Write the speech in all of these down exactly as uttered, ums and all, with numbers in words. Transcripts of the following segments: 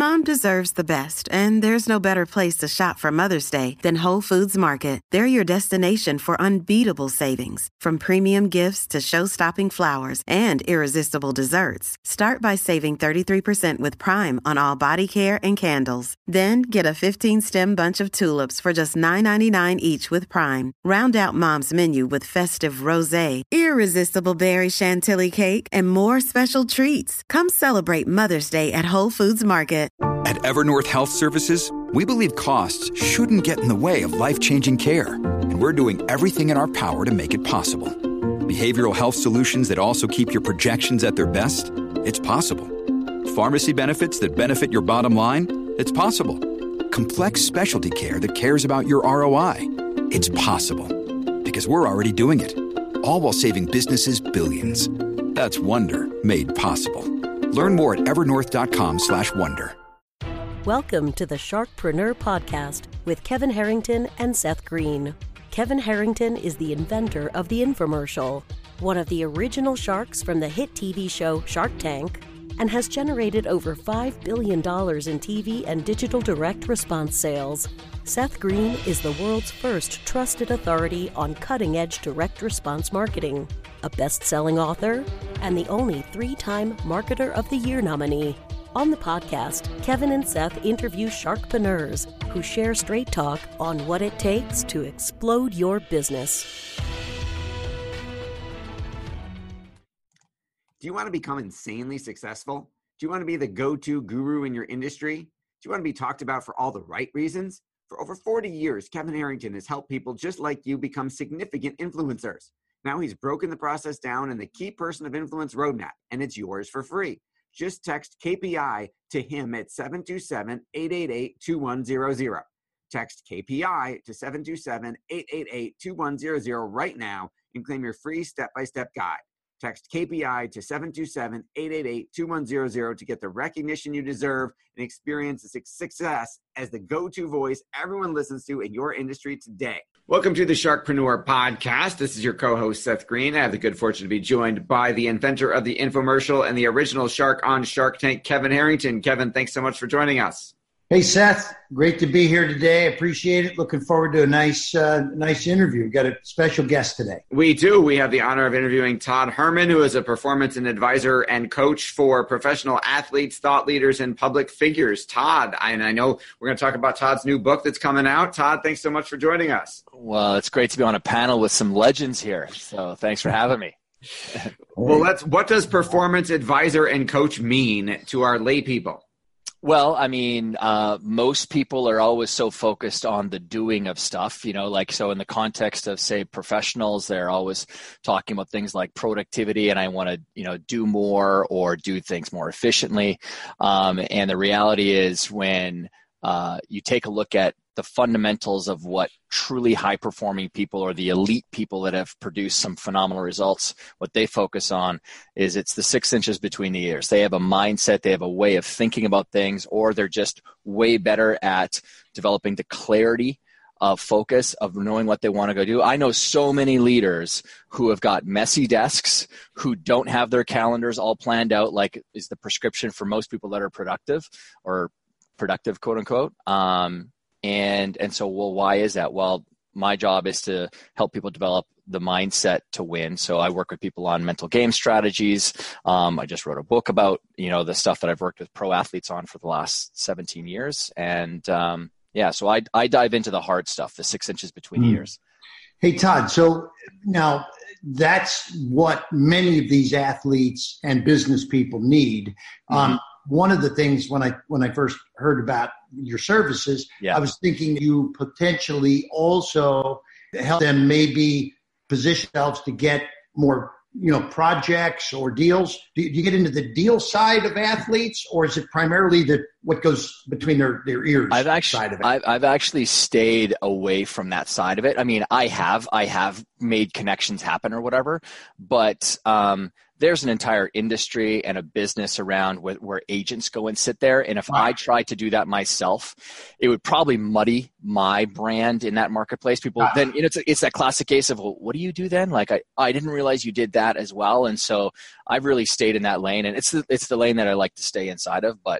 Mom deserves the best, and there's no better place to shop for Mother's Day than Whole Foods Market. They're your destination for unbeatable savings, from premium gifts to show-stopping flowers and irresistible desserts. Start by saving thirty-three percent with Prime on all body care and candles. Then get a fifteen-stem bunch of tulips for just nine ninety-nine each with Prime. Round out Mom's menu with festive rosé, irresistible berry chantilly cake, and more special treats. Come celebrate Mother's Day at Whole Foods Market. At Evernorth Health Services, we believe costs shouldn't get in the way of life-changing care, and we're doing everything in our power to make it possible. Behavioral health solutions that also keep your projections at their best? It's possible. Pharmacy benefits that benefit your bottom line? It's possible. Complex specialty care that cares about your R O I? It's possible. Because we're already doing it. All while saving businesses billions. That's Wonder made possible. Learn more at evernorth.com slash wonder. Welcome to the Sharkpreneur Podcast with Kevin Harrington and Seth Green. Kevin Harrington is the inventor of the infomercial, one of the original sharks from the hit T V show Shark Tank, and has generated over five billion dollars in T V and digital direct response sales. Seth Green is the world's first trusted authority on cutting-edge direct response marketing, a best-selling author, and the only three-time Marketer of the Year nominee. On the podcast, Kevin and Seth interview sharkpreneurs who share straight talk on what it takes to explode your business. Do you want to become insanely successful? Do you want to be the go-to guru in your industry? Do you want to be talked about for all the right reasons? For over forty years, Kevin Harrington has helped people just like you become significant influencers. Now he's broken the process down in the Key Person of Influence Roadmap, and it's yours for free. Just text K P I to him at seven two seven, eight eight eight, two one zero zero. Text K P I to seven two seven, eight eight eight, two one zero zero right now and claim your free step-by-step guide. Text K P I to seven two seven, eight eight eight, two one zero zero to get the recognition you deserve and experience the success as the go-to voice everyone listens to in your industry today. Welcome to the Sharkpreneur Podcast. This is your co-host, Seth Green. I have the good fortune to be joined by the inventor of the infomercial and the original shark on Shark Tank, Kevin Harrington. Kevin, thanks so much for joining us. Hey, Seth. Great to be here today. Appreciate it. Looking forward to a nice uh, nice interview. We've got a special guest today. We do. We have the honor of interviewing Todd Herman, who is a performance and advisor and coach for professional athletes, thought leaders, and public figures. Todd, and I know we're going to talk about Todd's new book that's coming out. Todd, thanks so much for joining us. Well, it's great to be on a panel with some legends here. So thanks for having me. Well, let's. What does performance advisor and coach mean to our lay people? Well, I mean, uh, most people are always so focused on the doing of stuff, you know, like, so in the context of, say, professionals, they're always talking about things like productivity and I want to, you know, do more or do things more efficiently. Um, and the reality is when uh, you take a look at the fundamentals of what truly high-performing people or the elite people that have produced some phenomenal results, what they focus on is it's the six inches between the ears. They have a mindset, they have a way of thinking about things, or they're just way better at developing the clarity of focus, of knowing what they want to go do. I know so many leaders who have got messy desks, who don't have their calendars all planned out, like is the prescription for most people that are productive or productive, quote unquote. Um, And and so, well, why is that? Well, my job is to help people develop the mindset to win. So I work with people on mental game strategies. Um, I just wrote a book about, you know, the stuff that I've worked with pro athletes on for the last seventeen years. And um, yeah, so I, I dive into the hard stuff, the six inches between mm. the ears. Hey, Todd, so now that's what many of these athletes and business people need. Mm-hmm. Um, one of the things when I when I first heard about your services, yeah. I was thinking you potentially also help them maybe position themselves to get more, you know, projects or deals. Do you get into the deal side of athletes, or is it primarily the what goes between their, their ears I've actually, side of it? I've, I've actually stayed away from that side of it. I mean, I have I have made connections happen or whatever, but um, there's an entire industry and a business around where, where agents go and sit there. And if wow. I tried to do that myself, it would probably muddy my brand in that marketplace. People wow. then, you know, it's, it's that classic case of, well, what do you do then? Like, I, I didn't realize you did that as well. And so I've really stayed in that lane, and it's the, it's the lane that I like to stay inside of. But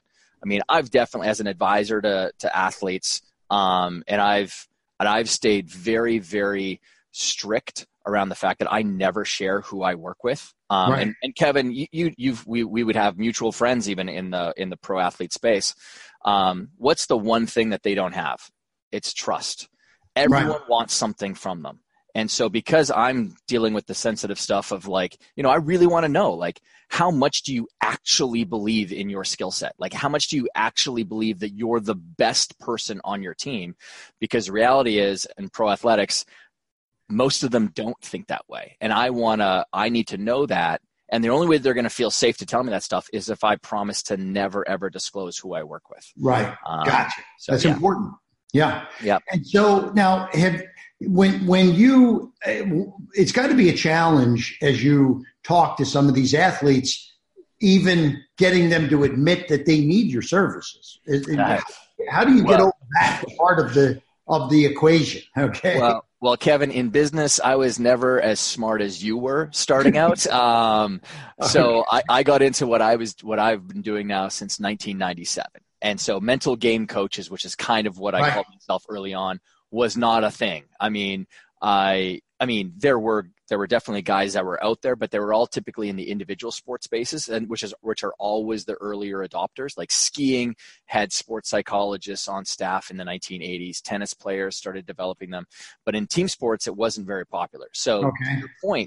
I mean, I've definitely, as an advisor to to athletes, um, and I've and I've stayed very, very strict around the fact that I never share who I work with. Um, right. and, and Kevin, you, you you've we we would have mutual friends even in the in the pro athlete space. Um, what's the one thing that they don't have? It's trust. Everyone right. wants something from them. And so because I'm dealing with the sensitive stuff of like, you know, I really want to know, like, how much do you actually believe in your skill set? Like, how much do you actually believe that you're the best person on your team? Because the reality is, in pro athletics, most of them don't think that way. And I want to, I need to know that. And the only way they're going to feel safe to tell me that stuff is if I promise to never, ever disclose who I work with. Right. Um, gotcha. So, That's yeah. important. Yeah. Yeah. And so now have, when, when you, it's got to be a challenge as you talk to some of these athletes, even getting them to admit that they need your services. Uh, How do you well, get over that part of the, of the equation? Okay. Well, Well, Kevin, in business, I was never as smart as you were starting out. Um, so I, I got into what I was, what I've been doing now since nineteen ninety-seven. And so mental game coaches, which is kind of what I right. called myself early on, was not a thing. I mean, I, I mean, there were, there were definitely guys that were out there, but they were all typically in the individual sports spaces, and which is, which are always the earlier adopters. Like skiing had sports psychologists on staff in the nineteen eighties. Tennis players started developing them, but in team sports, it wasn't very popular. So okay. to your point,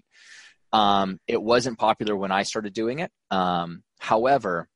um, it wasn't popular when I started doing it. Um, however,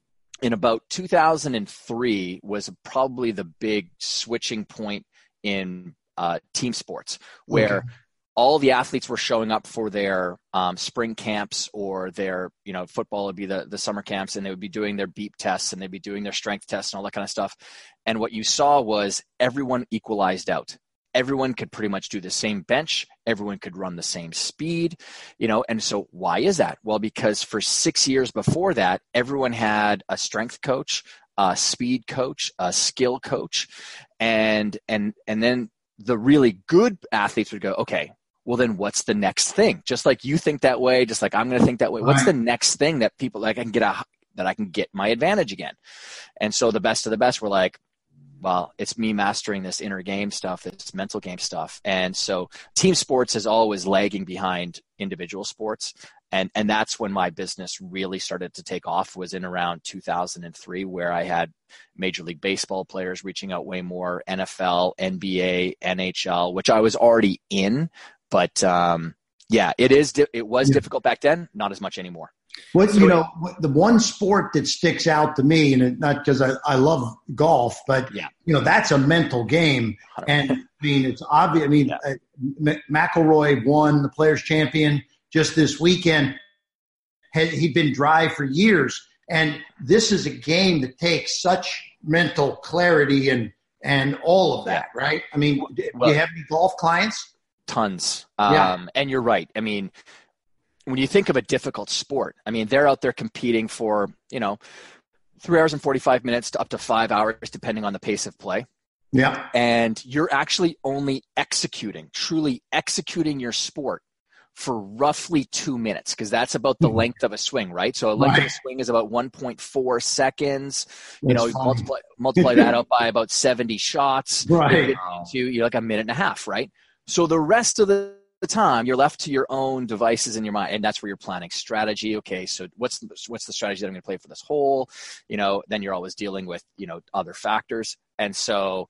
in about two thousand three was probably the big switching point in uh, team sports, where okay. all the athletes were showing up for their um, spring camps, or their, you know, football would be the, the summer camps, and they would be doing their beep tests, and they'd be doing their strength tests and all that kind of stuff. And what you saw was everyone equalized out. Everyone could pretty much do the same bench. Everyone could run the same speed, you know. And so why is that? Well, because for six years before that, everyone had a strength coach, a speed coach, a skill coach. And, and, and then the really good athletes would go, okay, well then what's the next thing? Just like you think that way, just like I'm going to think that way. What's the next thing that people like I can get a, that I can get my advantage again? And so the best of the best were like, well, it's me mastering this inner game stuff, this mental game stuff. And so team sports is always lagging behind individual sports. And, and that's when my business really started to take off, was in around two thousand three, where I had Major League Baseball players reaching out way more, N F L, N B A, N H L, which I was already in. But um, yeah, it is. It was yeah. difficult back then, not as much anymore. Well, you know, the one sport that sticks out to me, and it, not because I, I love golf, but, yeah. you know, that's a mental game. And, I mean, it's obvious. I mean, yeah. uh, McIlroy won the Players' Champion just this weekend. Had, he'd been dry for years. And this is a game that takes such mental clarity and, and all of that, yeah. right? I mean, well, do you have any golf clients? Tons. Um, yeah. And you're right. I mean, when you think of a difficult sport, I mean, they're out there competing for, you know, three hours and forty-five minutes to up to five hours, depending on the pace of play. Yeah. And you're actually only executing, truly executing your sport for roughly two minutes, because that's about the length of a swing, right? So a length right. of a swing is about one point four seconds. You that's know, funny. multiply multiply that out by about seventy shots. Right. You're, you're like a minute and a half, right? So the rest of the the time you're left to your own devices in your mind, and that's where you're planning strategy. Okay, so what's the, what's the strategy that I'm going to play for this hole? You know, then you're always dealing with, you know, other factors. And so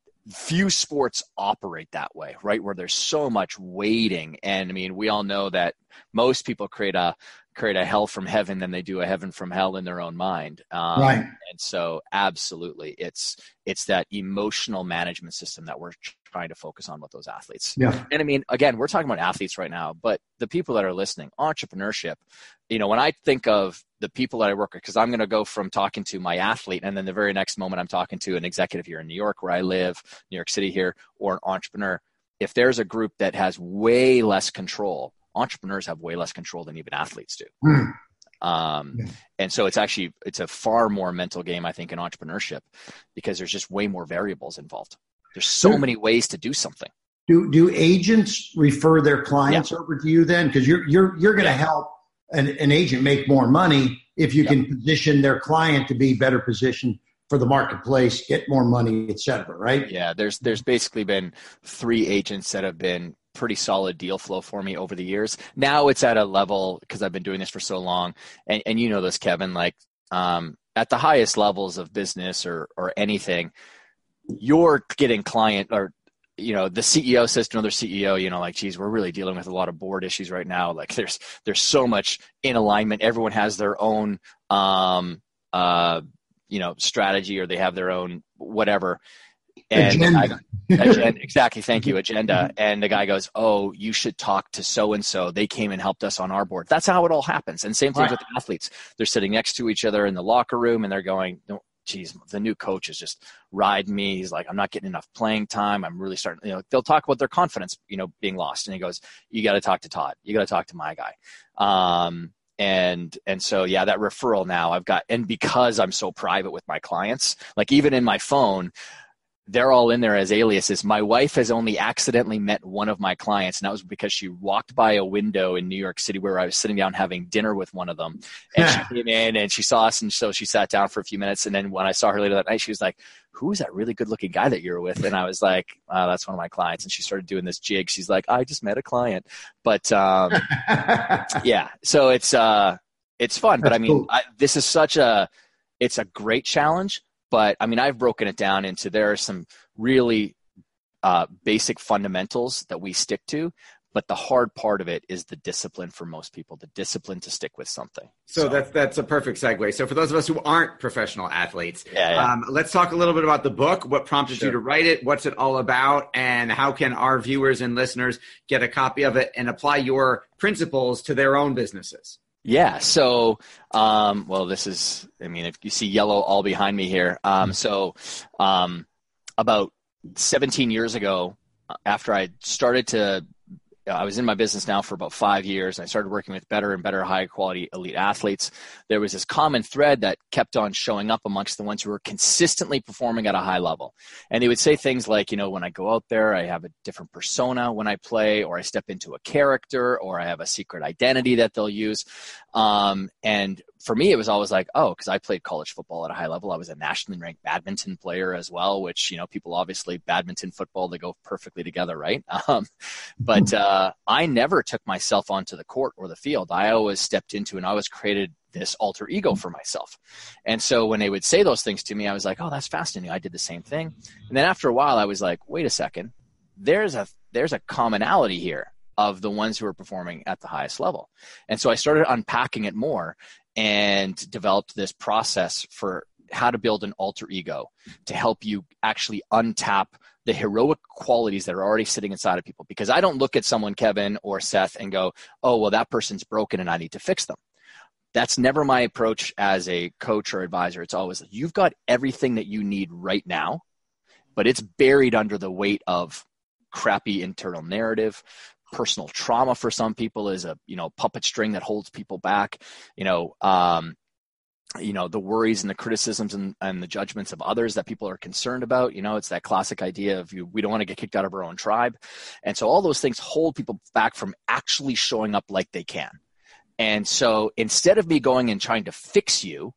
few sports operate that way, right? Where there's so much waiting. And I mean, we all know that most people create a create a hell from heaven than they do a heaven from hell in their own mind. Um, right. And so absolutely, it's it's that emotional management system that we're trying to focus on with those athletes. Yeah. And I mean, again, we're talking about athletes right now, but the people that are listening, entrepreneurship, you know, when I think of the people that I work with, because I'm going to go from talking to my athlete, and then the very next moment I'm talking to an executive here in New York, where I live, New York City here, or an entrepreneur. If there's a group that has way less control, entrepreneurs have way less control than even athletes do. Mm. Um, yeah. And so it's actually, it's a far more mental game, I think, in entrepreneurship, because there's just way more variables involved. There's so many ways to do something. Do do agents refer their clients yeah. over to you then? Because you're you're you're going to yeah. help an, an agent make more money if you yep. can position their client to be better positioned for the marketplace, get more money, et cetera, right? Yeah, there's there's basically been three agents that have been pretty solid deal flow for me over the years. Now it's at a level, because I've been doing this for so long, and, and you know this, Kevin, like um, at the highest levels of business or or anything, you're getting client, or you know, the C E O says to another C E O, you know, like, geez, we're really dealing with a lot of board issues right now. Like there's there's so much in alignment. Everyone has their own um uh you know, strategy, or they have their own whatever. And agenda. I, agenda. Exactly. Thank you. Agenda. And the guy goes, oh, you should talk to so-and-so. They came and helped us on our board. That's how it all happens. And same thing right. with the athletes. They're sitting next to each other in the locker room and they're going, no, geez, the new coach is just riding me. He's like, I'm not getting enough playing time. I'm really starting, you know, they'll talk about their confidence, you know, being lost. And he goes, you got to talk to Todd. You got to talk to my guy. Um, And, and so, yeah, that referral now I've got, and because I'm so private with my clients, like even in my phone, they're all in there as aliases. My wife has only accidentally met one of my clients, and that was because she walked by a window in New York City where I was sitting down having dinner with one of them. And she came in and she saw us, and so she sat down for a few minutes. And then when I saw her later that night, she was like, who's that really good looking guy that you're with? And I was like, oh, that's one of my clients. And she started doing this jig. She's like, I just met a client. But um, yeah, so it's uh, it's fun. That's but I mean, cool. I, this is such a, it's a great challenge. But I mean, I've broken it down into, there are some really uh, basic fundamentals that we stick to, but the hard part of it is the discipline for most people, the discipline to stick with something. So, so that's that's a perfect segue. So for those of us who aren't professional athletes, yeah, yeah. Um, let's talk a little bit about the book. What prompted sure. you to write it? What's it all about? And how can our viewers and listeners get a copy of it and apply your principles to their own businesses? Yeah. So, um, well, this is, I mean, if you see yellow all behind me here. Um, so, um, about seventeen years ago, after I started to, I was in my business now for about five years. And I started working with better and better high quality elite athletes. There was this common thread that kept on showing up amongst the ones who were consistently performing at a high level. And they would say things like, you know, when I go out there, I have a different persona when I play, or I step into a character, or I have a secret identity that they'll use. Um, and for me, it was always like, oh, because I played college football at a high level. I was a nationally ranked badminton player as well, which, you know, people obviously, badminton, football, they go perfectly together, right? Um, but uh, I never took myself onto the court or the field. I always stepped into, and I always created this alter ego for myself. And so when they would say those things to me, I was like, oh, that's fascinating. I did the same thing. And then after a while, I was like, wait a second, there's a there's a commonality here of the ones who are performing at the highest level. And so I started unpacking it more and developed this process for how to build an alter ego to help you actually untap the heroic qualities that are already sitting inside of people. Because I don't look at someone, Kevin or Seth, and go, oh, well, that person's broken and I need to fix them. That's never my approach as a coach or advisor. It's always, you've got everything that you need right now, but it's buried under the weight of crappy internal narrative. Personal trauma for some people is a, you know, puppet string that holds people back. You know, um, you know, the worries and the criticisms and, and the judgments of others that people are concerned about. You know, it's that classic idea of you, we don't want to get kicked out of our own tribe. And so all those things hold people back from actually showing up like they can. And so instead of me going and trying to fix you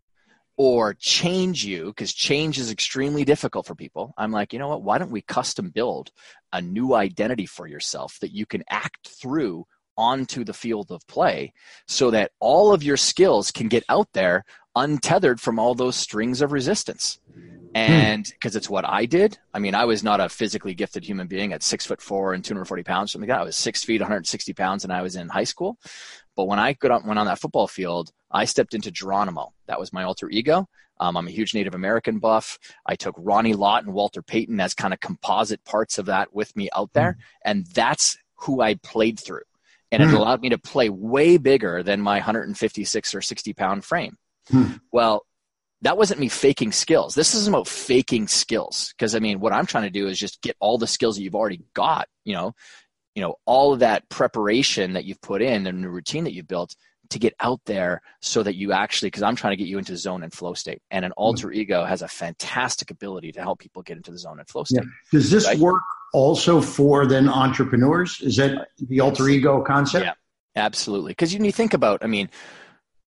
or change you, because change is extremely difficult for people, I'm like, you know what, why don't we custom build a new identity for yourself that you can act through onto the field of play so that all of your skills can get out there untethered from all those strings of resistance. And because it's what I did. I mean, I was not a physically gifted human being at six foot four and two hundred forty pounds, something like that. I was six feet, one hundred sixty pounds, and I was in high school. But when I got on, went on that football field, I stepped into Geronimo. That was my alter ego. Um, I'm a huge Native American buff. I took Ronnie Lott and Walter Payton as kind of composite parts of that with me out there. And that's who I played through. And it allowed me to play way bigger than my one hundred fifty-six or sixty pound frame. Well, that wasn't me faking skills. This isn't about faking skills. Because, I mean, what I'm trying to do is just get all the skills that you've already got, you know, you know, all of that preparation that you've put in and the routine that you've built to get out there so that you actually, because I'm trying to get you into zone and flow state. And an alter ego has a fantastic ability to help people get into the zone and flow state. Yeah. Does this right? work also for then entrepreneurs? Is that the alter ego concept? Yeah, absolutely. Because you, you think about, I mean,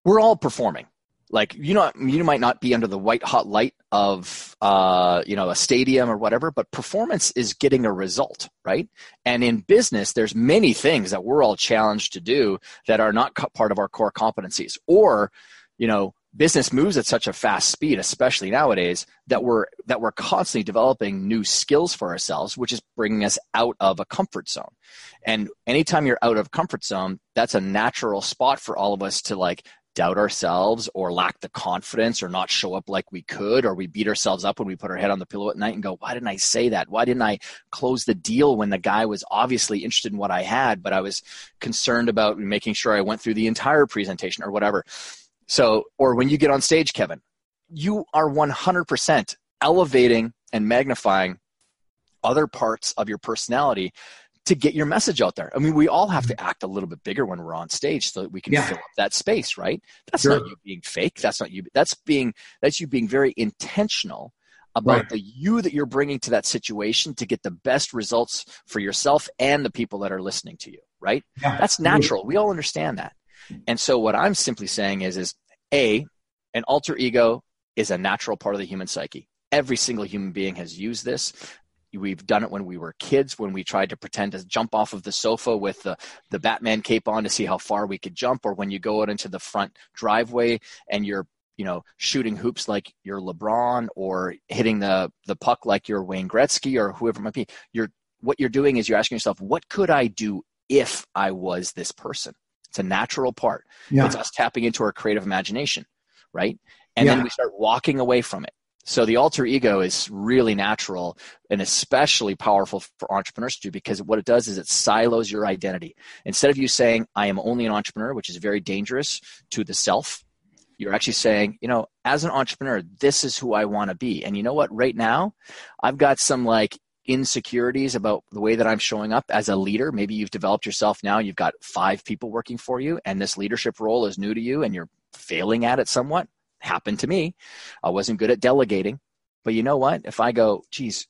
we're all performing. Like, you know, you might not be under the white hot light of, uh, you know, a stadium or whatever, but performance is getting a result, right? And in business, there's many things that we're all challenged to do that are not co- part of our core competencies. Or, you know, business moves at such a fast speed, especially nowadays, that we're that we're constantly developing new skills for ourselves, which is bringing us out of a comfort zone. And anytime you're out of comfort zone, that's a natural spot for all of us to like doubt ourselves or lack the confidence or not show up like we could, or we beat ourselves up when we put our head on the pillow at night and go, why didn't I say that? Why didn't I close the deal when the guy was obviously interested in what I had, but I was concerned about making sure I went through the entire presentation or whatever. So, or when you get on stage, Kevin, you are one hundred percent elevating and magnifying other parts of your personality to get your message out there. I mean, we all have to act a little bit bigger when we're on stage so that we can yeah. fill up that space, right? That's sure. not you being fake. That's not you. That's being, that's you being very intentional about right. the you that you're bringing to that situation to get the best results for yourself and the people that are listening to you, right? Yeah. That's natural. We all understand that. And so what I'm simply saying is, is A, an alter ego is a natural part of the human psyche. Every single human being has used this. We've done it when we were kids, when we tried to pretend to jump off of the sofa with the, the Batman cape on to see how far we could jump, or when you go out into the front driveway and you're, you know, shooting hoops like you're LeBron, or hitting the, the puck like you're Wayne Gretzky or whoever it might be. You're, what you're doing is you're asking yourself, what could I do if I was this person? It's a natural part. Yeah. It's us tapping into our creative imagination, right? And yeah. then we start walking away from it. So the alter ego is really natural and especially powerful for entrepreneurs to do, because what it does is it silos your identity. Instead of you saying, I am only an entrepreneur, which is very dangerous to the self, you're actually saying, you know, as an entrepreneur, this is who I want to be. And you know what? Right now, I've got some like insecurities about the way that I'm showing up as a leader. Maybe you've developed yourself now, you've got five people working for you, and this leadership role is new to you and you're failing at it somewhat. Happened to me. I wasn't good at delegating, but you know what? If I go, geez,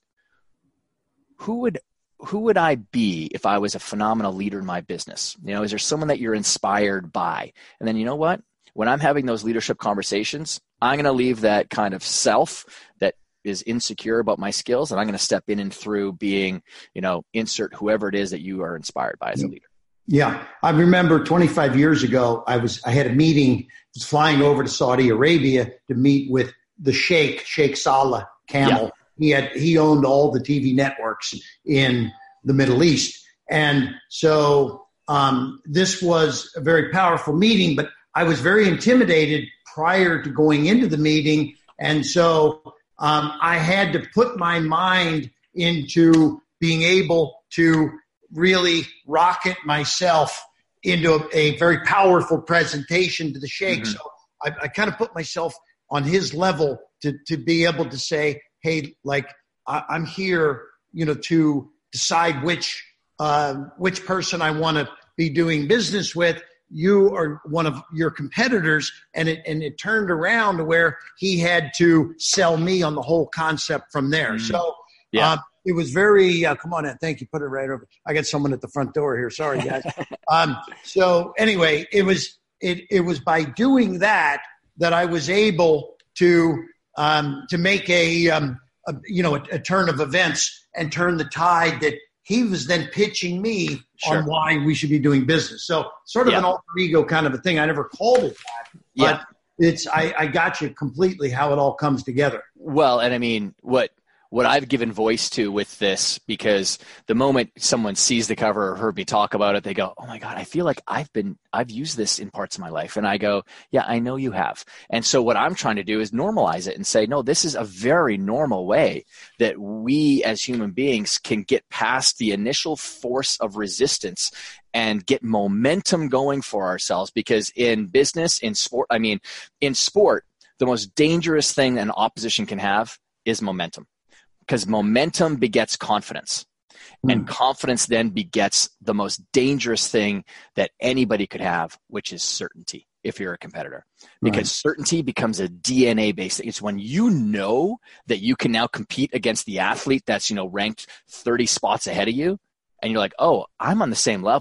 who would, who would I be if I was a phenomenal leader in my business? You know, is there someone that you're inspired by? And then you know what? When I'm having those leadership conversations, I'm going to leave that kind of self that is insecure about my skills, and I'm going to step in and through being, you know, insert whoever it is that you are inspired by as a leader. Yeah. I remember twenty-five years ago, I was, I had a meeting, I was flying over to Saudi Arabia to meet with the Sheikh, Sheikh Saleh Camel. Yeah. He had, he owned all the T V networks in the Middle East. And so um, this was a very powerful meeting, but I was very intimidated prior to going into the meeting. And so um, I had to put my mind into being able to really rocket myself into a, a very powerful presentation to the Sheikh. Mm-hmm. So I, I kind of put myself on his level to, to be able to say, hey, like I, I'm here, you know, to decide which, uh, which person I want to be doing business with. You are one of your competitors. And it, and it turned around to where he had to sell me on the whole concept from there. Mm-hmm. So, yeah. Uh, It was very, uh, come on in. Thank you. Put it right over. I got someone at the front door here. Sorry, guys. um, so anyway, it was, it, it was by doing that, that I was able to, um, to make a, um, a you know, a, a turn of events and turn the tide that he was then pitching me sure. on why we should be doing business. So sort of yeah. an alter ego kind of a thing. I never called it that, but yeah. it's, I, I got you completely how it all comes together. Well, and I mean, what, what I've given voice to with this, because the moment someone sees the cover or heard me talk about it, they go, oh my God, I feel like I've been, I've used this in parts of my life. And I go, yeah, I know you have. And so what I'm trying to do is normalize it and say, no, this is a very normal way that we as human beings can get past the initial force of resistance and get momentum going for ourselves. Because in business, in sport, I mean, in sport, the most dangerous thing an opposition can have is momentum. Because momentum begets confidence. Mm. And confidence then begets the most dangerous thing that anybody could have, which is certainty if you're a competitor. Because right. certainty becomes a D N A-based thing. It's when you know that you can now compete against the athlete that's, you know, ranked thirty spots ahead of you, and you're like, oh, I'm on the same level.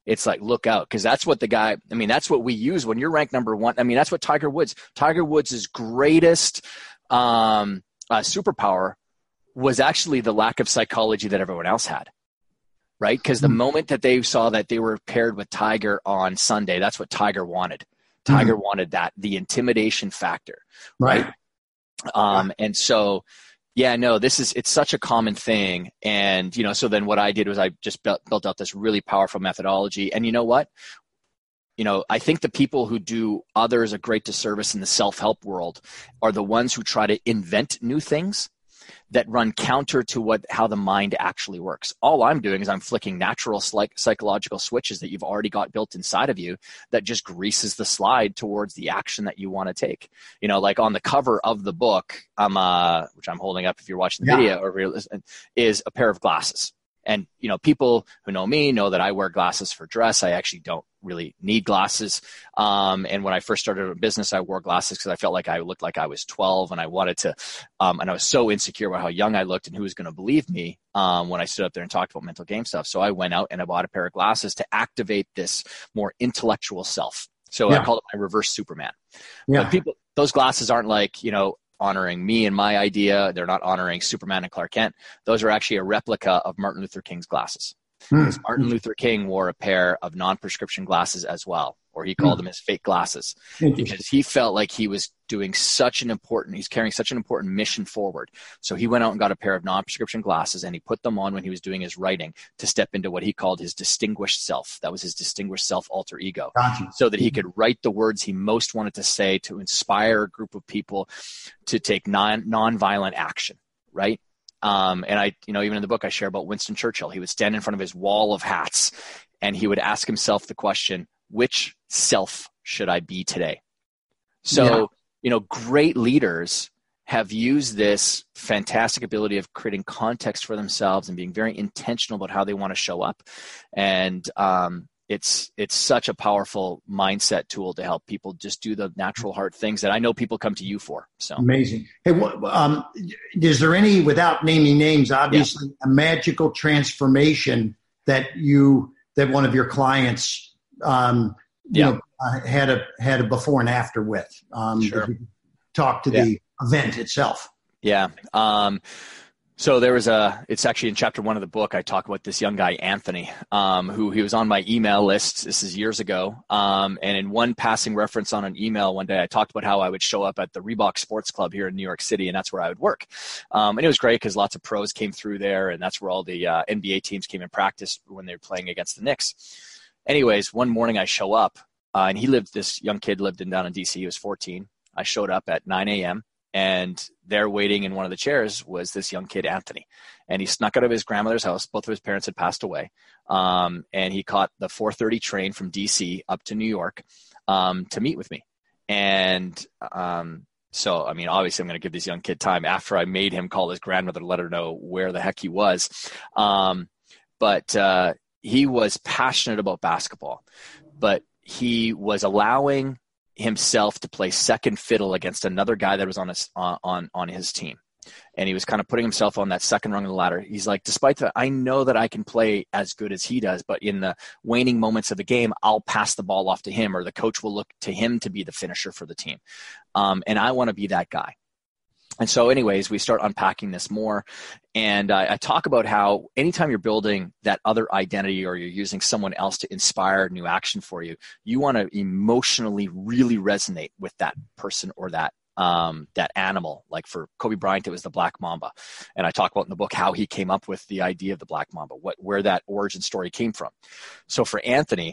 it's like, look out. Because that's what the guy, I mean, that's what we use when you're ranked number one. I mean, that's what Tiger Woods, Tiger Woods' greatest um, uh, superpower was actually the lack of psychology that everyone else had. Right? Because the mm-hmm. moment that they saw that they were paired with Tiger on Sunday, that's what Tiger wanted. Tiger mm-hmm. wanted that, the intimidation factor. Right. right? Um, and so, yeah, no, this is, it's such a common thing. And, you know, so then what I did was I just built, built out this really powerful methodology. And you know what? You know, I think the people who do others a great disservice in the self-help world are the ones who try to invent new things that run counter to what how the mind actually works. All I'm doing is I'm flicking natural psych- psychological switches that you've already got built inside of you that just greases the slide towards the action that you want to take. You know, like on the cover of the book, um, uh, which I'm holding up if you're watching the yeah. video, or is a pair of glasses. And, you know, people who know me know that I wear glasses for dress. I actually don't really need glasses. Um, and when I first started a business, I wore glasses because I felt like I looked like I was twelve, and I wanted to, um, and I was so insecure about how young I looked and who was going to believe me um, when I stood up there and talked about mental game stuff. So I went out and I bought a pair of glasses to activate this more intellectual self. So yeah. I call it my reverse Superman. Yeah. But people, those glasses aren't like, you know, honoring me and my idea. They're not honoring Superman and Clark Kent. Those are actually a replica of Martin Luther King's glasses. Hmm. Martin Luther King wore a pair of non-prescription glasses as well, or he called hmm. them his fake glasses, because he felt like he was doing such an important, he's carrying such an important mission forward. So he went out and got a pair of non-prescription glasses, and he put them on when he was doing his writing to step into what he called his distinguished self. That was his distinguished self alter ego, gotcha. So that he could write the words he most wanted to say to inspire a group of people to take non non-violent action, right? Um, and I, you know, even in the book, I share about Winston Churchill. He would stand in front of his wall of hats and he would ask himself the question, which self should I be today? So, yeah. you know, great leaders have used this fantastic ability of creating context for themselves and being very intentional about how they want to show up. And, um, It's it's such a powerful mindset tool to help people just do the natural hard things that I know people come to you for. So amazing. Hey, what, um, is there any, without naming names, obviously, yeah. a magical transformation that you that one of your clients, um, you yeah. know, uh, had a had a before and after with? Um, sure. Talk to yeah. the event itself. Yeah. Um, So there was a, it's actually in chapter one of the book, I talk about this young guy, Anthony, um, who he was on my email list. This is years ago. Um, and in one passing reference on an email one day, I talked about how I would show up at the Reebok Sports Club here in New York City, and that's where I would work. Um, and it was great because lots of pros came through there, and that's where all the uh, N B A teams came and practiced when they were playing against the Knicks. Anyways, one morning I show up, uh, and he lived, this young kid lived in down in D C. He was fourteen. I showed up at nine a.m. and there waiting in one of the chairs was this young kid, Anthony. And he snuck out of his grandmother's house. Both of his parents had passed away. Um, and he caught the four thirty train from D C up to New York um, to meet with me. And um, so, I mean, obviously I'm going to give this young kid time after I made him call his grandmother to let her know where the heck he was. Um, but uh, he was passionate about basketball. But he was allowing himself to play second fiddle against another guy that was on his on on his team, and he was kind of putting himself on that second rung of the ladder. He's like, despite that, I know that I can play as good as he does, but in the waning moments of the game, I'll pass the ball off to him, or the coach will look to him to be the finisher for the team, um, and I want to be that guy. And so anyways, we start unpacking this more. And uh, I talk about how anytime you're building that other identity, or you're using someone else to inspire new action for you, you want to emotionally really resonate with that person or that um, that animal. Like for Kobe Bryant, it was the Black Mamba. And I talk about in the book how he came up with the idea of the Black Mamba, what where that origin story came from. So for Anthony,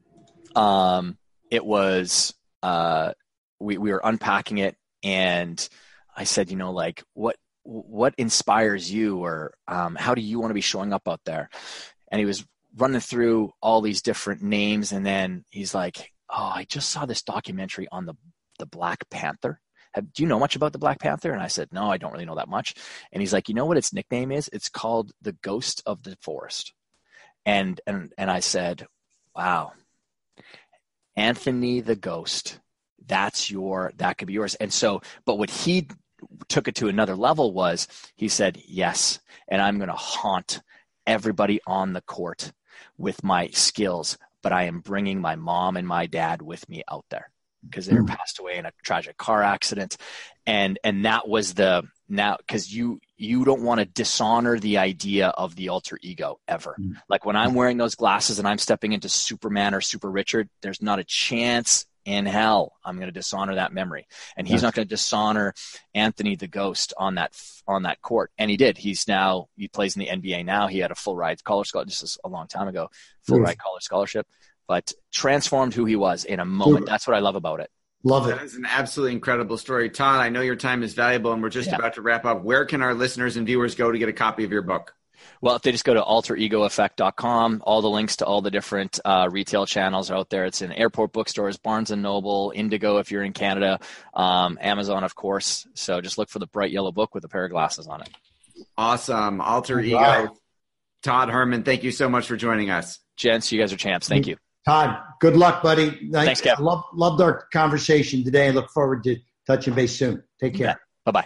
um, it was uh, we, we were unpacking it, and I said, you know, like what, what inspires you, or um, how do you want to be showing up out there? And he was running through all these different names. And then he's like, oh, I just saw this documentary on the, the Black Panther. Have, do you know much about the Black Panther? And I said, no, I don't really know that much. And he's like, you know what its nickname is? It's called the Ghost of the Forest. And, and, and I said, wow, Anthony the Ghost. That's your, that could be yours. And so, but what he took it to another level was, he said, yes, and I'm going to haunt everybody on the court with my skills, but I am bringing my mom and my dad with me out there because they were passed away in a tragic car accident. And, and that was the, now, cause you, you don't want to dishonor the idea of the alter ego ever. Mm-hmm. Like when I'm wearing those glasses and I'm stepping into Superman or Super Richard, there's not a chance in hell I'm going to dishonor that memory. And he's yes. not going to dishonor Anthony the Ghost on that, on that court. And he did. He's now, he plays in the N B A now. He had a full ride college scholarship, just a long time ago, full yes. ride college scholarship, but transformed who he was in a moment. That's what I love about it. Love it. That is an absolutely incredible story. Todd, I know your time is valuable and we're just yeah. about to wrap up. Where can our listeners and viewers go to get a copy of your book? Well, if they just go to alter ego effect dot com, all the links to all the different uh, retail channels are out there. It's in airport bookstores, Barnes and Noble, Indigo if you're in Canada, um, Amazon, of course. So just look for the bright yellow book with a pair of glasses on it. Awesome. Alter Ego. Wow. Todd Herman, thank you so much for joining us. Gents, you guys are champs. Thank you. Todd, good luck, buddy. Thanks, Kev. I love, loved our conversation today. I look forward to touching base soon. Take care. Yeah. Bye-bye.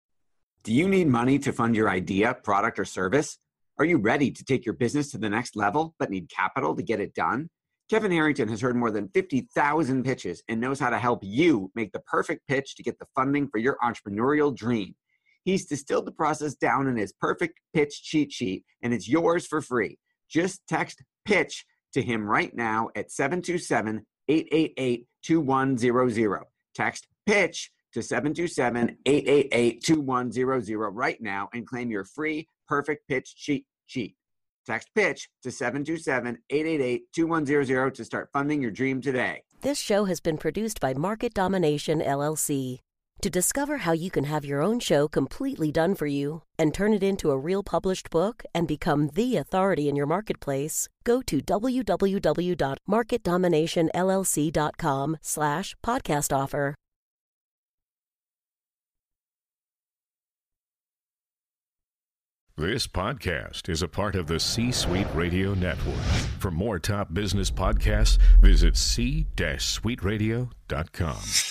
Do you need money to fund your idea, product, or service? Are you ready to take your business to the next level but need capital to get it done? Kevin Harrington has heard more than fifty thousand pitches and knows how to help you make the perfect pitch to get the funding for your entrepreneurial dream. He's distilled the process down in his perfect pitch cheat sheet, and it's yours for free. Just text PITCH to him right now at seven two seven, eight eight eight, two one zero zero. Text PITCH to seven two seven, eight eight eight, two one zero zero right now and claim your free perfect pitch cheat sheet. Text PITCH to seven two seven, eight eight eight, two one zero zero to start funding your dream today. This show has been produced by Market Domination, L L C. To discover how you can have your own show completely done for you and turn it into a real published book and become the authority in your marketplace, go to w w w dot market domination l l c dot com slash podcast offer. This podcast is a part of the C-Suite Radio Network. For more top business podcasts, visit c suite radio dot com.